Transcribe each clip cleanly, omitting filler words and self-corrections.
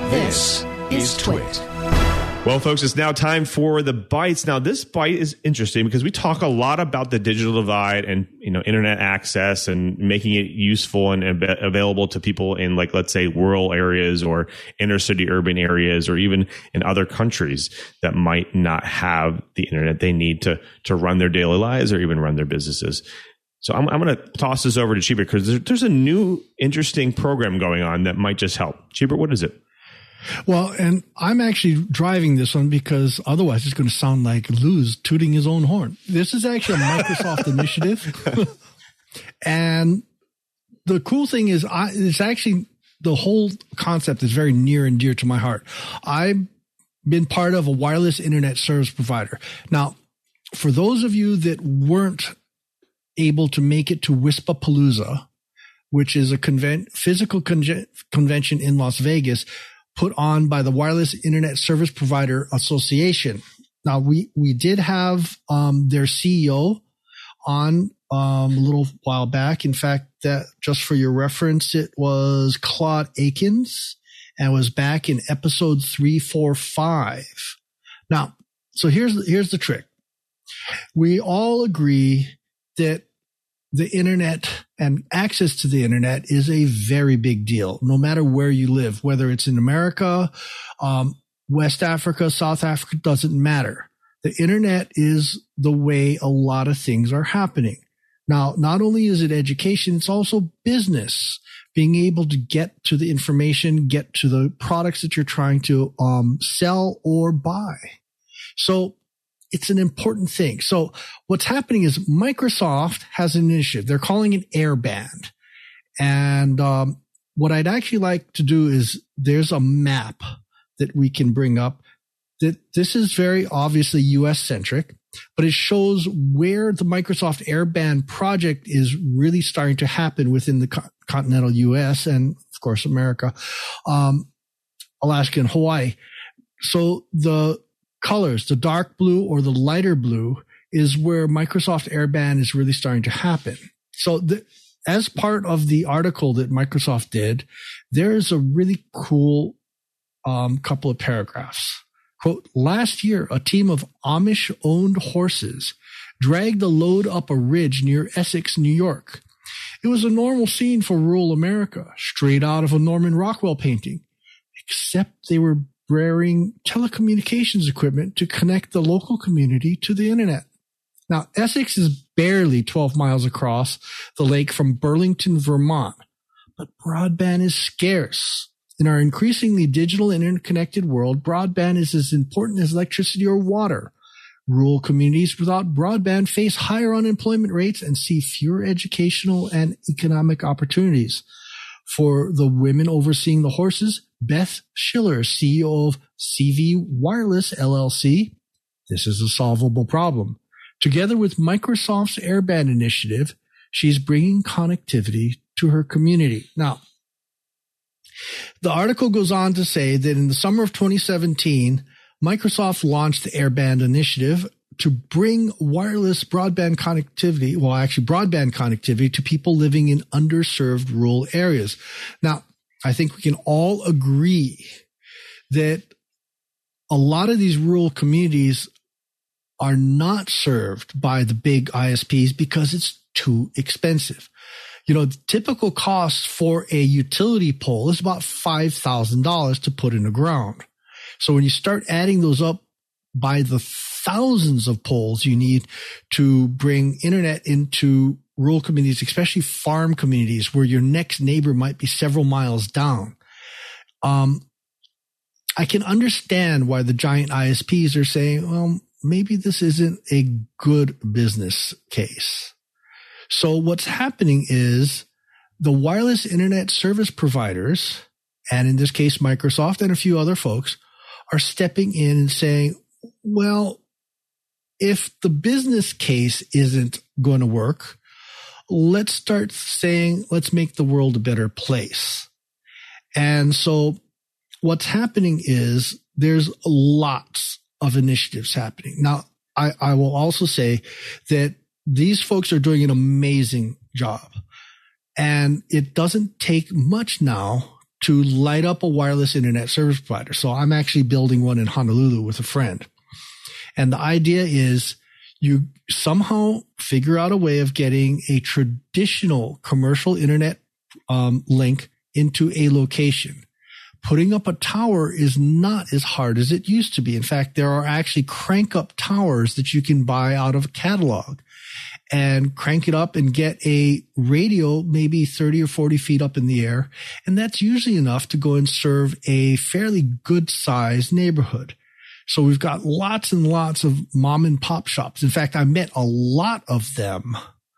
This is Twit. Well, folks, it's now time for the bites. Now, this bite is interesting because we talk a lot about the digital divide and, internet access and making it useful and available to people in, like, let's say, rural areas or inner city urban areas, or even in other countries that might not have the internet they need to run their daily lives or even run their businesses. So I'm going to toss this over to Cheever because there's a new interesting program going on that might just help. Cheever, what is it? Well, and I'm actually driving this one because otherwise it's going to sound like Lou's tooting his own horn. This is actually a Microsoft initiative. And the cool thing is it's actually the whole concept is very near and dear to my heart. I've been part of a wireless internet service provider. Now, for those of you that weren't able to make it to Wispapalooza, which is a physical convention in Las Vegas, put on by the Wireless Internet Service Provider Association. Now, we did have their CEO on a little while back. In fact, that just for your reference, it was Claude Akins and was back in episode 345. Now, so here's the trick. We all agree that the internet and access to the internet is a very big deal, no matter where you live, whether it's in America, West Africa, South Africa, doesn't matter. The internet is the way a lot of things are happening. Now, not only is it education, it's also business, being able to get to the information, get to the products that you're trying to sell or buy. So it's an important thing. So what's happening is Microsoft has an initiative. They're calling it Airband. And what I'd actually like to do is there's a map that we can bring up. That this is very obviously US centric, but it shows where the Microsoft Airband project is really starting to happen within the continental US and of course America, Alaska and Hawaii. So the colors, the dark blue or the lighter blue, is where Microsoft Airband is really starting to happen. So as part of the article that Microsoft did, there is a really cool couple of paragraphs. Quote, last year, a team of Amish-owned horses dragged a load up a ridge near Essex, New York. It was a normal scene for rural America, straight out of a Norman Rockwell painting, except they were bearing telecommunications equipment to connect the local community to the internet. Now, Essex is barely 12 miles across the lake from Burlington, Vermont, but broadband is scarce. In our increasingly digital and interconnected world, broadband is as important as electricity or water. Rural communities without broadband face higher unemployment rates and see fewer educational and economic opportunities. For the women overseeing the horses, Beth Schiller, CEO of CV Wireless LLC, this is a solvable problem. Together with Microsoft's Airband initiative, she's bringing connectivity to her community. Now, the article goes on to say that in the summer of 2017, Microsoft launched the Airband initiative to bring wireless broadband connectivity, broadband connectivity to people living in underserved rural areas. Now, I think we can all agree that a lot of these rural communities are not served by the big ISPs because it's too expensive. The typical cost for a utility pole is about $5,000 to put in the ground. So when you start adding those up by the thousands of poles you need to bring internet into rural communities, especially farm communities where your next neighbor might be several miles down. I can understand why the giant ISPs are saying, well, maybe this isn't a good business case. So what's happening is the wireless internet service providers, and in this case, Microsoft and a few other folks, are stepping in and saying, well, if the business case isn't going to work, let's start saying, let's make the world a better place. And so what's happening is there's lots of initiatives happening. Now, I will also say that these folks are doing an amazing job. And it doesn't take much now to light up a wireless internet service provider. So I'm actually building one in Honolulu with a friend. And the idea is you somehow figure out a way of getting a traditional commercial internet link into a location. Putting up a tower is not as hard as it used to be. In fact, there are actually crank up towers that you can buy out of a catalog and crank it up and get a radio maybe 30 or 40 feet up in the air. And that's usually enough to go and serve a fairly good sized neighborhood. So we've got lots and lots of mom and pop shops. In fact, I met a lot of them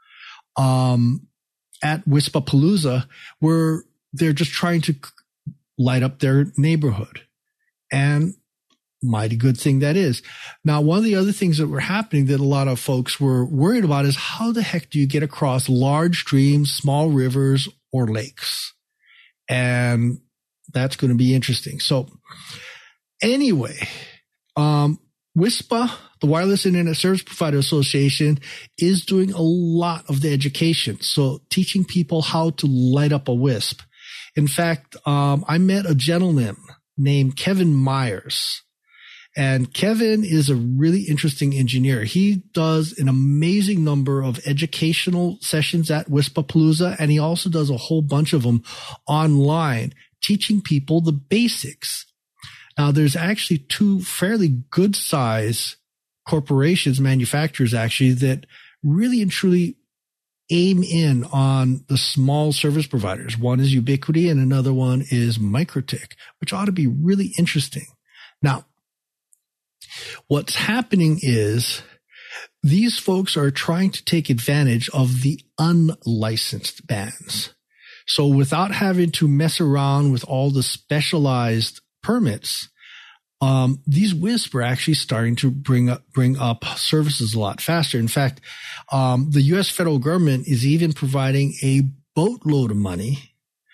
at Wispapalooza, where they're just trying to light up their neighborhood. And mighty good thing that is. Now, one of the other things that were happening that a lot of folks were worried about is how the heck do you get across large streams, small rivers, or lakes? And that's going to be interesting. So anyway, WISPA, the Wireless Internet Service Provider Association, is doing a lot of the education. So teaching people how to light up a WISP. In fact, I met a gentleman named Kevin Myers. And Kevin is a really interesting engineer. He does an amazing number of educational sessions at Wispapalooza, and he also does a whole bunch of them online, teaching people the basics. Now, there's actually two fairly good size corporations, manufacturers actually, that really and truly aim in on the small service providers. One is Ubiquity and another one is MikroTik, which ought to be really interesting. Now, what's happening is these folks are trying to take advantage of the unlicensed bands. So without having to mess around with all the specialized permits, these WISP are actually starting to bring up services a lot faster. In fact, the U.S. federal government is even providing a boatload of money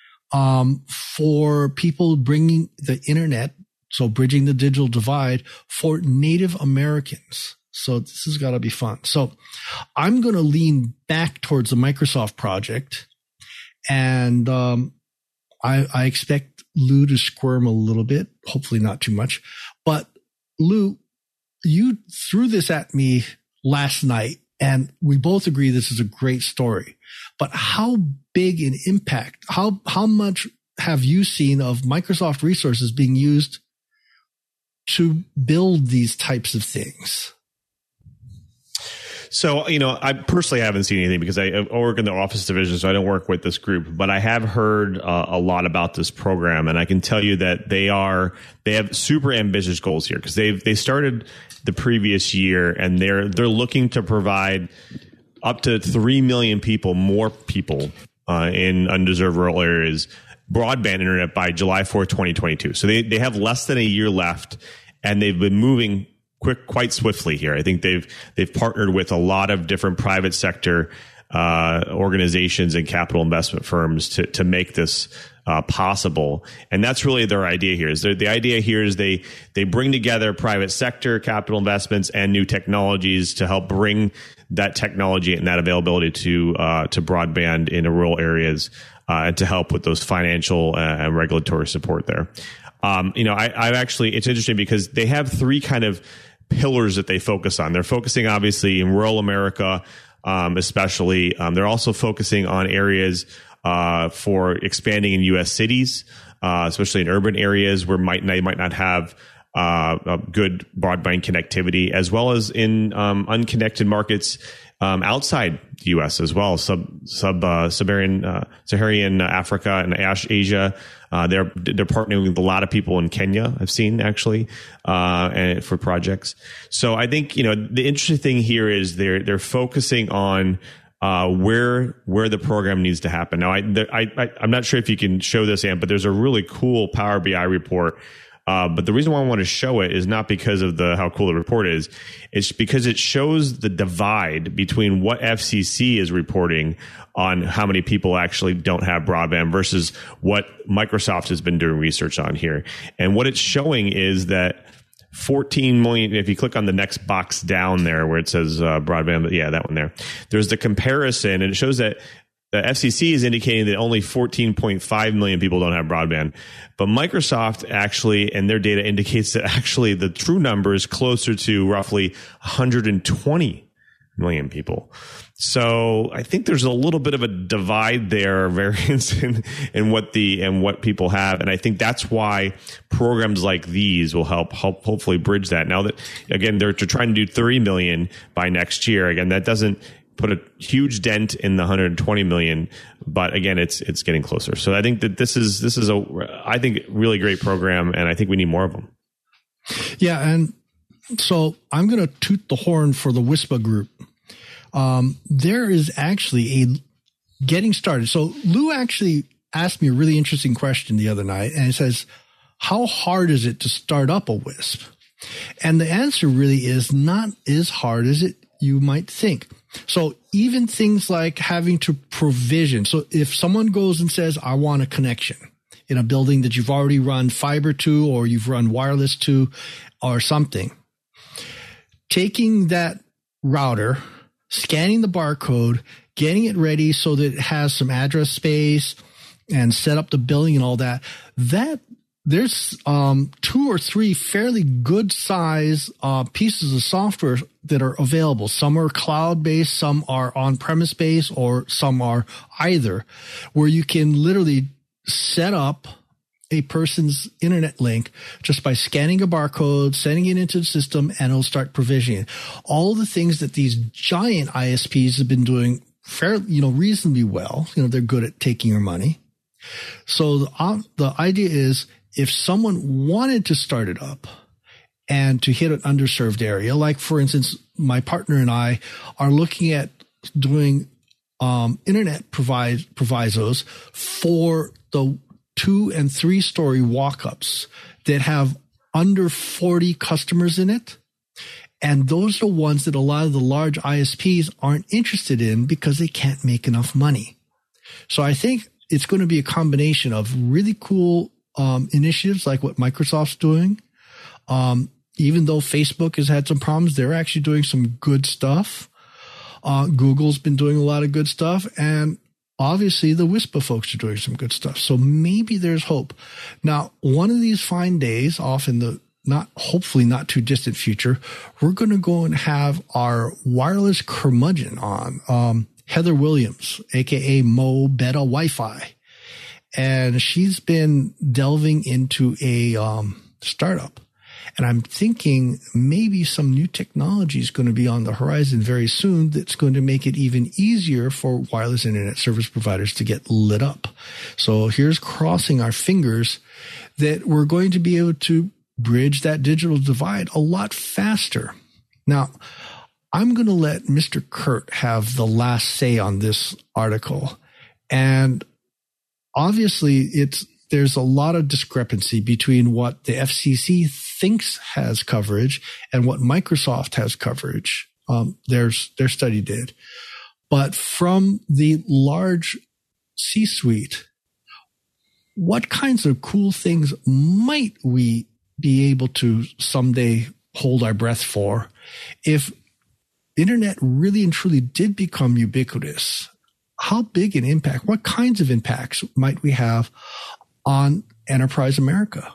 for people bringing the internet, so bridging the digital divide for Native Americans. So this has got to be fun. So I'm going to lean back towards the Microsoft project, and I expect Lou to squirm a little bit, hopefully not too much. But Lou, you threw this at me last night, and we both agree this is a great story. But how big an impact, how much have you seen of Microsoft resources being used to build these types of things? So, I personally haven't seen anything because I work in the Office division, so I don't work with this group. But I have heard a lot about this program, and I can tell you that they have super ambitious goals here because they started the previous year, and they're looking to provide up to 3 million more people in undeserved rural areas broadband internet by July 4th, 2022. So they have less than a year left, and they've been moving quite swiftly here. I think they've partnered with a lot of different private sector organizations and capital investment firms to make this possible. And that's really their idea here. The idea here is they bring together private sector capital investments and new technologies to help bring that technology and that availability to broadband in rural areas and to help with those financial and regulatory support there. I've actually, it's interesting because they have three kind of pillars that they focus on. They're focusing obviously in rural America, especially. They're also focusing on areas for expanding in U.S. cities, especially in urban areas where they might not have good broadband connectivity, as well as in unconnected markets outside the U.S. as well, Saharan Africa and Asia. They're partnering with a lot of people in Kenya, I've seen actually, and for projects. So I think the interesting thing here is they're focusing on where the program needs to happen. Now I'm not sure if you can show this, Ant, but there's a really cool Power BI report. But the reason why I want to show it is not because of how cool the report is. It's because it shows the divide between what FCC is reporting on how many people actually don't have broadband versus what Microsoft has been doing research on here. And what it's showing is that 14 million, if you click on the next box down there where it says broadband, yeah, that one there, there's the comparison, and it shows that The FCC is indicating that only 14.5 million people don't have broadband. But Microsoft actually, and their data indicates that actually the true number is closer to roughly 120 million people. So I think there's a little bit of a divide there, variance in what people have. And I think that's why programs like these will help hopefully bridge that. Now that, again, they're trying to do 30 million by next year. Again, that doesn't put a huge dent in the 120 million, but again, it's getting closer. So I think that this is I think really great program, and I think we need more of them. Yeah, and so I'm going to toot the horn for the WISPA group. There is actually a getting started. So Lou actually asked me a really interesting question the other night, and it says, how hard is it to start up a WISP? And the answer really is not as hard as you might think. So even things like having to provision. So if someone goes and says, I want a connection in a building that you've already run fiber to, or you've run wireless to, or something, taking that router, scanning the barcode, getting it ready so that it has some address space and set up the billing and all that, there's 2 or 3 fairly good size pieces of software that are available. Some are cloud-based, some are on-premise based, or some are either, where you can literally set up a person's internet link just by scanning a barcode, sending it into the system, and it'll start provisioning it. All the things that these giant ISPs have been doing reasonably well. They're good at taking your money. So the idea is, if someone wanted to start it up and to hit an underserved area, like for instance, my partner and I are looking at doing internet provisos for the 2- and 3-story walk-ups that have under 40 customers in it. And those are ones that a lot of the large ISPs aren't interested in because they can't make enough money. So I think it's going to be a combination of really cool initiatives like what Microsoft's doing. Even though Facebook has had some problems, they're actually doing some good stuff. Google's been doing a lot of good stuff, and obviously the WISPA folks are doing some good stuff. So maybe there's hope. Now, one of these fine days off in the hopefully not too distant future, we're going to go and have our wireless curmudgeon on, Heather Williams, aka Mo Beta Wi-Fi. And she's been delving into a startup. And I'm thinking maybe some new technology is going to be on the horizon very soon that's going to make it even easier for wireless internet service providers to get lit up. So here's crossing our fingers that we're going to be able to bridge that digital divide a lot faster. Now, I'm going to let Mr. Kurt have the last say on this article. And obviously, there's a lot of discrepancy between what the FCC thinks has coverage and what Microsoft has coverage. Their study did. But from the large C-suite, what kinds of cool things might we be able to someday hold our breath for if internet really and truly did become ubiquitous? How big an impact, what kinds of impacts might we have on enterprise America?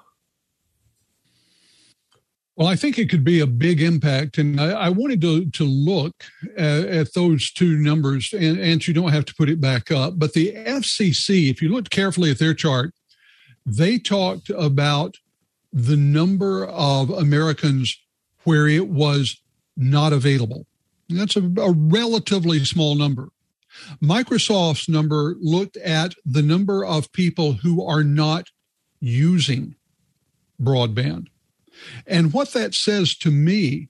Well, I think it could be a big impact. And I wanted to look at those two numbers, and you don't have to put it back up. But the FCC, if you looked carefully at their chart, they talked about the number of Americans where it was not available. And that's a relatively small number. Microsoft's number looked at the number of people who are not using broadband. And what that says to me,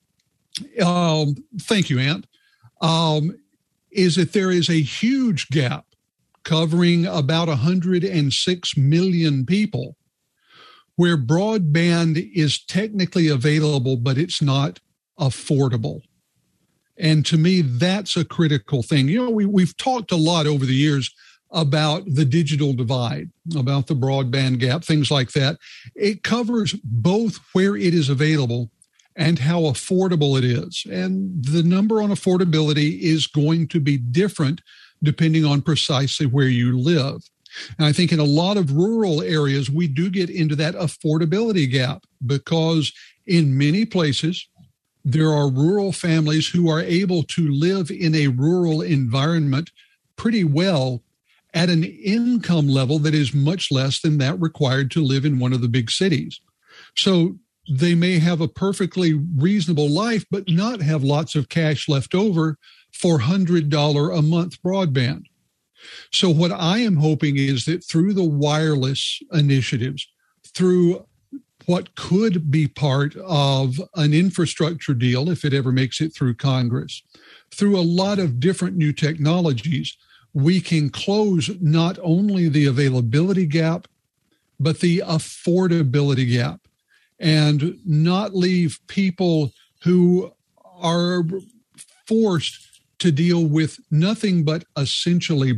thank you, Ant, is that there is a huge gap covering about 106 million people where broadband is technically available, but it's not affordable. And to me, that's a critical thing. You know, we've talked a lot over the years about the digital divide, about the broadband gap, things like that. It covers both where it is available and how affordable it is. And the number on affordability is going to be different depending on precisely where you live. And I think in a lot of rural areas, we do get into that affordability gap because in many places, there are rural families who are able to live in a rural environment pretty well at an income level that is much less than that required to live in one of the big cities. So they may have a perfectly reasonable life, but not have lots of cash left over for $100 a month broadband. So what I am hoping is that through the wireless initiatives, through what could be part of an infrastructure deal, if it ever makes it through Congress, through a lot of different new technologies, we can close not only the availability gap, but the affordability gap, and not leave people who are forced to deal with nothing but essentially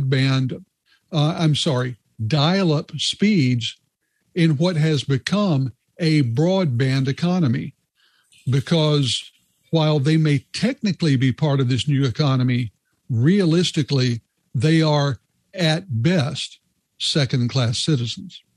dial-up speeds in what has become a broadband economy. Because while they may technically be part of this new economy, realistically, they are at best second-class citizens.